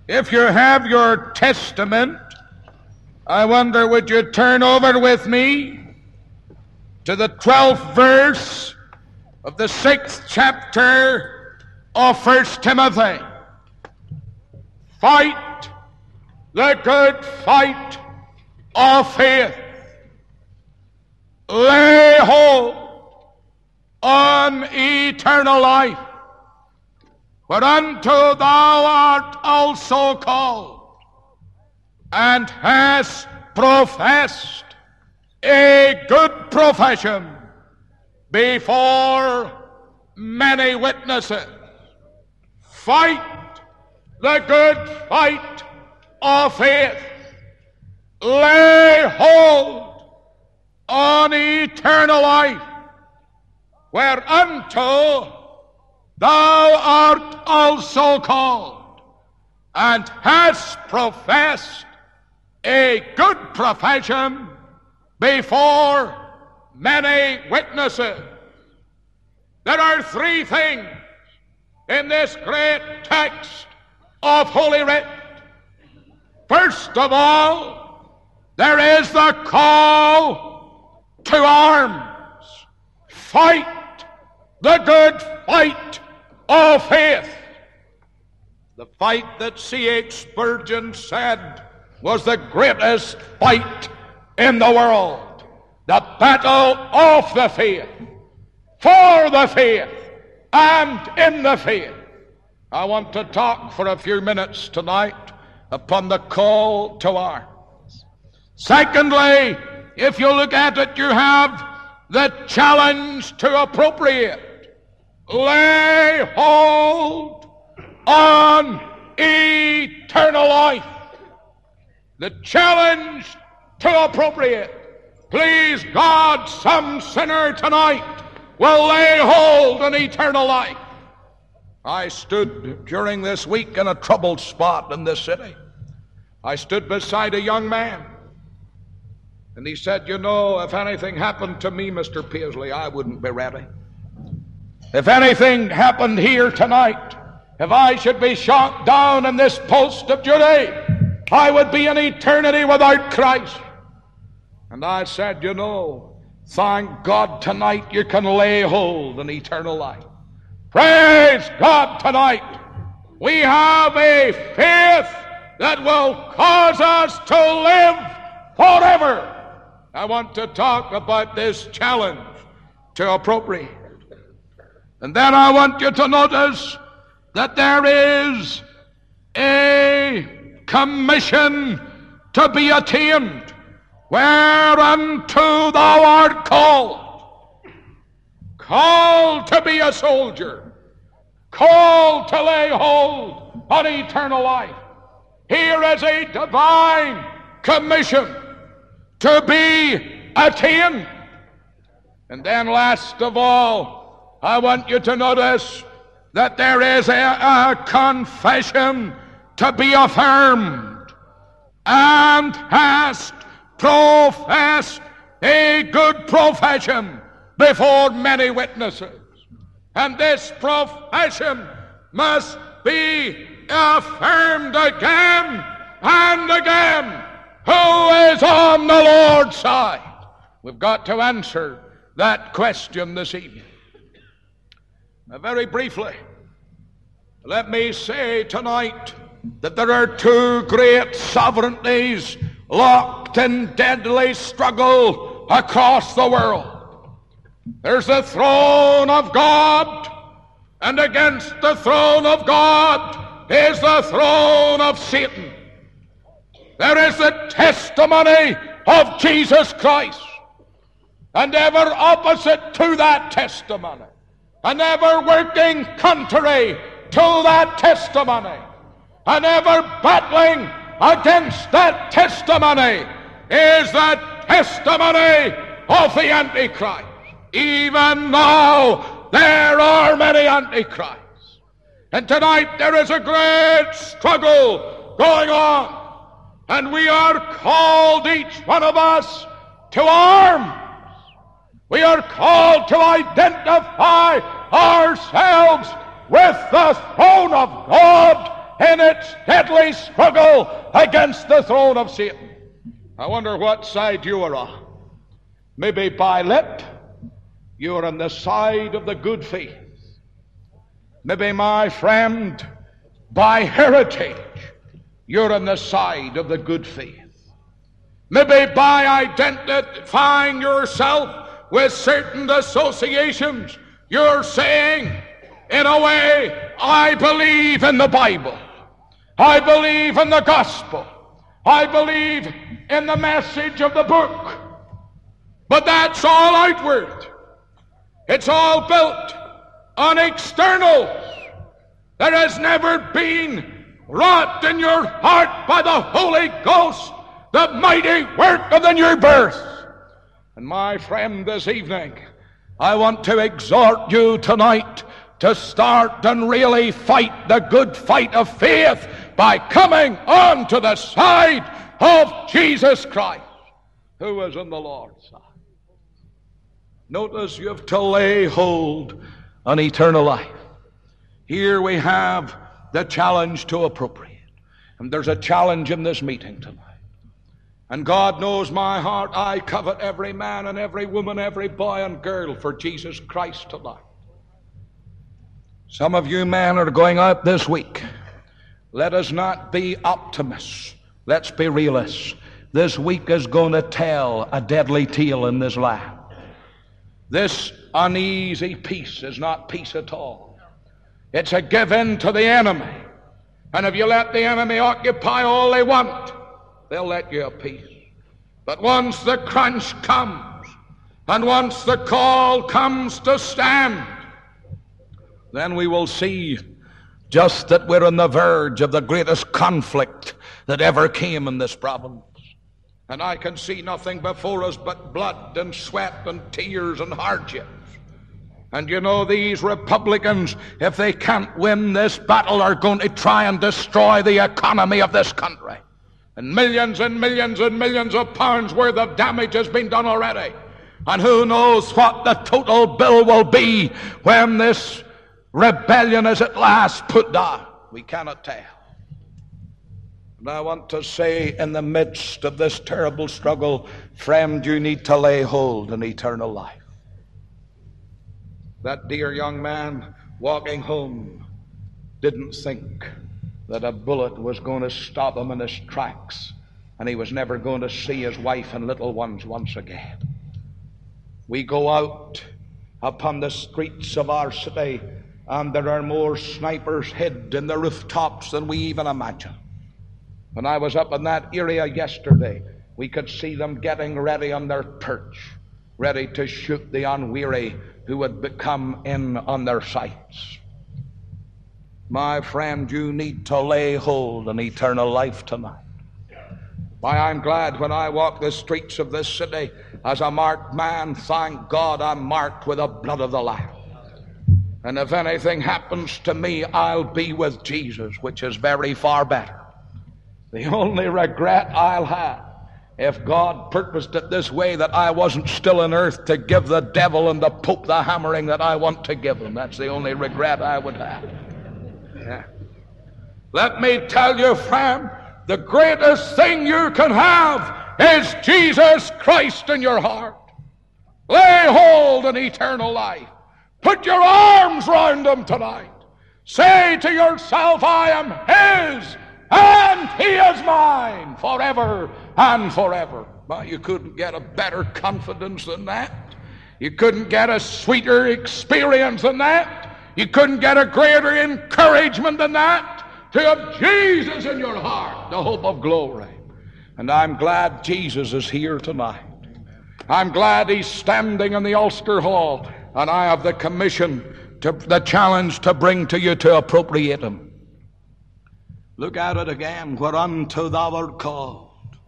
If you have your Testament, I wonder would you turn over with me to the 12th verse of the 6th chapter of 1 Timothy. Fight the good fight of faith. Lay hold on eternal life, whereunto thou art also called, and hast professed a good profession before many witnesses. Fight the good fight of faith. Lay hold on eternal life, whereunto thou art also called, and hast professed a good profession before many witnesses. There are three things in this great text of Holy Writ. First of all, there is the call to arms. Fight the good fight of faith. The fight that C.H. Spurgeon said was the greatest fight in the world. The battle of the faith, for the faith, and in the faith. I want to talk for a few minutes tonight upon the call to arms. Secondly, if you look at it, you have the challenge to appropriate. Lay hold on eternal life. The challenge to appropriate. Please God, some sinner tonight will lay hold on eternal life. I stood during this week in a troubled spot in this city. I stood beside a young man, and he said, you know, if anything happened to me, Mr. Paisley, I wouldn't be ready. If anything happened here tonight, if I should be shot down in this post of duty, I would be in eternity without Christ. And I said, you know, thank God tonight you can lay hold on eternal life. Praise God tonight. We have a faith that will cause us to live forever. I want to talk about this challenge to appropriate. And then I want you to notice that there is a commission to be attained, whereunto thou art called. Called to be a soldier. Called to lay hold on eternal life. Here is a divine commission to be attained. And then last of all, I want you to notice that there is a confession to be affirmed, and hast professed a good profession before many witnesses. And this profession must be affirmed again and again. Who is on the Lord's side? We've got to answer that question this evening. Now, very briefly, let me say tonight that there are two great sovereignties locked in deadly struggle across the world. There's the throne of God, and against the throne of God is the throne of Satan. There is the testimony of Jesus Christ, and ever opposite to that testimony, and ever working contrary to that testimony, and ever battling against that testimony is the testimony of the Antichrist. Even now there are many Antichrists, and tonight there is a great struggle going on. And we are called, each one of us, to arms. We are called to identify ourselves with the throne of God in its deadly struggle against the throne of Satan. I wonder what side you are on. Maybe by lip, you are on the side of the good faith. Maybe, my friend, by heritage, you're on the side of the good faith. Maybe by identifying yourself with certain associations, you're saying, in a way, I believe in the Bible. I believe in the gospel. I believe in the message of the book. But that's all outward. It's all built on externals. There has never been wrought in your heart by the Holy Ghost the mighty work of the new birth. And my friend, this evening, I want to exhort you tonight to start and really fight the good fight of faith by coming on to the side of Jesus Christ, who is on the Lord's side. Notice you have to lay hold on eternal life. Here we have the challenge to appropriate. And there's a challenge in this meeting tonight. And God knows my heart. I covet every man and every woman, every boy and girl for Jesus Christ tonight. Some of you men are going out this week. Let us not be optimists. Let's be realists. This week is going to tell a deadly tale in this land. This uneasy peace is not peace at all. It's a give in to the enemy. And if you let the enemy occupy all they want, they'll let you have peace. But once the crunch comes, and once the call comes to stand, then we will see just that we're on the verge of the greatest conflict that ever came in this province. And I can see nothing before us but blood and sweat and tears and hardships. And you know, these Republicans, if they can't win this battle, are going to try and destroy the economy of this country. And millions and millions and millions of pounds worth of damage has been done already. And who knows what the total bill will be when this rebellion is at last put down. We cannot tell. And I want to say, in the midst of this terrible struggle, friend, you need to lay hold on eternal life. That dear young man walking home didn't think that a bullet was going to stop him in his tracks, and he was never going to see his wife and little ones once again. We go out upon the streets of our city, and there are more snipers hid in the rooftops than we even imagine. When I was up in that area yesterday, we could see them getting ready on their perch, ready to shoot the unwary who would come in on their sights. My friend, you need to lay hold on eternal life tonight. Why, I'm glad when I walk the streets of this city as a marked man. Thank God I'm marked with the blood of the Lamb. And if anything happens to me, I'll be with Jesus, which is very far better. The only regret I'll have, if God purposed it this way, that I wasn't still on earth to give the devil and the Pope the hammering that I want to give them. That's the only regret I would have. Yeah. Let me tell you, friend, the greatest thing you can have is Jesus Christ in your heart. Lay hold on eternal life. Put your arms round him tonight. Say to yourself, I am his and he is mine forever and forever. Well, you couldn't get a better confidence than that. You couldn't get a sweeter experience than that. You couldn't get a greater encouragement than that, to have Jesus in your heart, the hope of glory. And I'm glad Jesus is here tonight. I'm glad he's standing in the Ulster Hall, and I have the commission, the challenge to bring to you to appropriate him. Look at it again. Whereunto thou art called.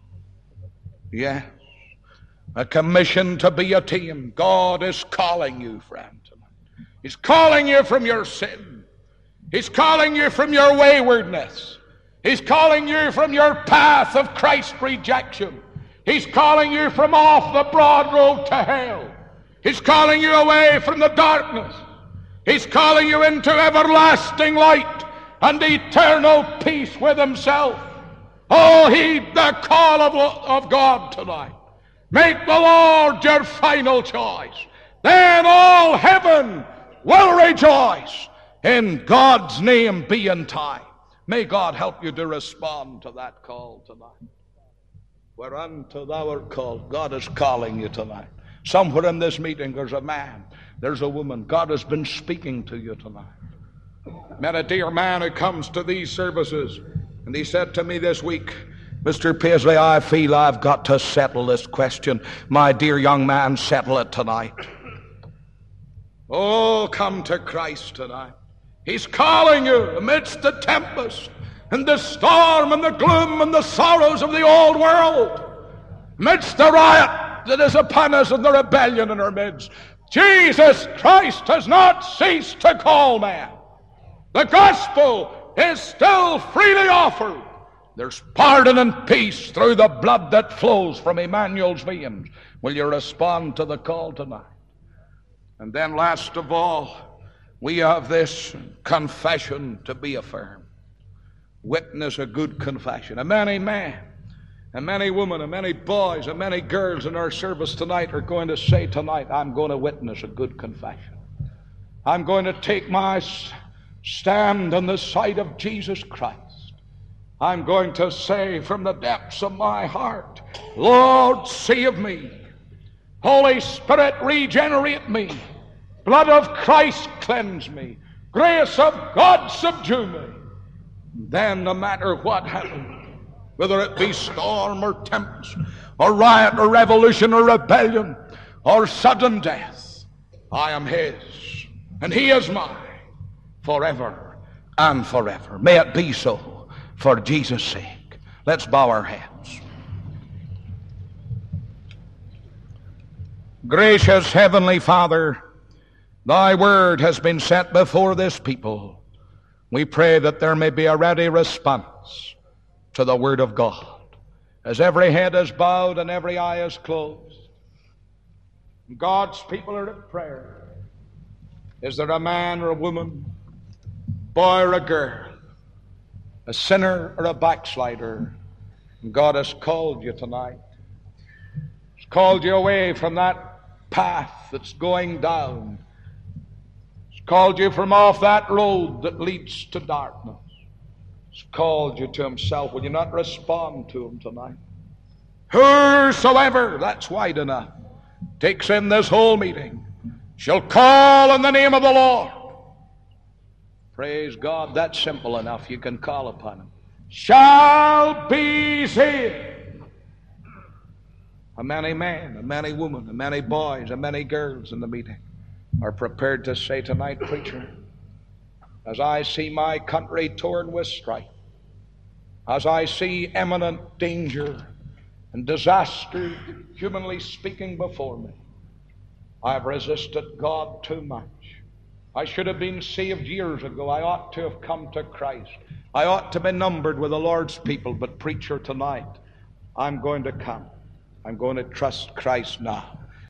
Yes. A commission to be attained. God is calling you, friend. He's calling you from your sin. He's calling you from your waywardness. He's calling you from your path of Christ rejection. He's calling you from off the broad road to hell. He's calling you away from the darkness. He's calling you into everlasting light. and eternal peace with himself. Oh, heed the call of God tonight. Make the Lord your final choice. Then all heaven will rejoice. In God's name be in time. May God help you to respond to that call tonight. Whereunto thou art called. God is calling you tonight. Somewhere in this meeting there's a man, there's a woman. God has been speaking to you tonight. Met a dear man who comes to these services, and he said to me this week, Mr. Paisley, I feel I've got to settle this question. My dear young man, settle it tonight. Oh, come to Christ tonight. He's calling you amidst the tempest and the storm and the gloom and the sorrows of the old world, amidst the riot that is upon us and the rebellion in our midst. Jesus Christ has not ceased to call man. The gospel is still freely offered. There's pardon and peace through the blood that flows from Emmanuel's veins. Will you respond to the call tonight? And then last of all, we have this confession to be affirmed. Witness a good confession. A many men, and many women, and many boys, and many girls in our service tonight are going to say tonight, I'm going to witness a good confession. I'm going to take my stand on the side of Jesus Christ. I'm going to say from the depths of my heart, Lord, save me. Holy Spirit, regenerate me. Blood of Christ, cleanse me. Grace of God, subdue me. Then, no matter what happens, whether it be storm or tempest, or riot or revolution or rebellion, or sudden death, I am His, and He is mine, forever and forever. May it be so, for Jesus' sake. Let's bow our heads. Gracious Heavenly Father, Thy word has been set before this people. We pray that there may be a ready response to the word of God. As every head is bowed and every eye is closed, God's people are at prayer. Is there a man or a woman, boy or a girl, a sinner or a backslider? And God has called you tonight. He's called you away from that path that's going down. He's called you from off that road that leads to darkness. He's called you to Himself. Will you not respond to Him tonight? Whosoever, that's wide enough, takes in this whole meeting, shall call on the name of the Lord. Praise God, that's simple enough. You can call upon Him. Shall be saved. A many men, a many women, a many boys, a many girls in the meeting are prepared to say tonight, preacher, as I see my country torn with strife, as I see imminent danger and disaster, humanly speaking, before me, I've resisted God too much. I should have been saved years ago. I ought to have come to Christ. I ought to be numbered with the Lord's people. But preacher, tonight, I'm going to come. I'm going to trust Christ now.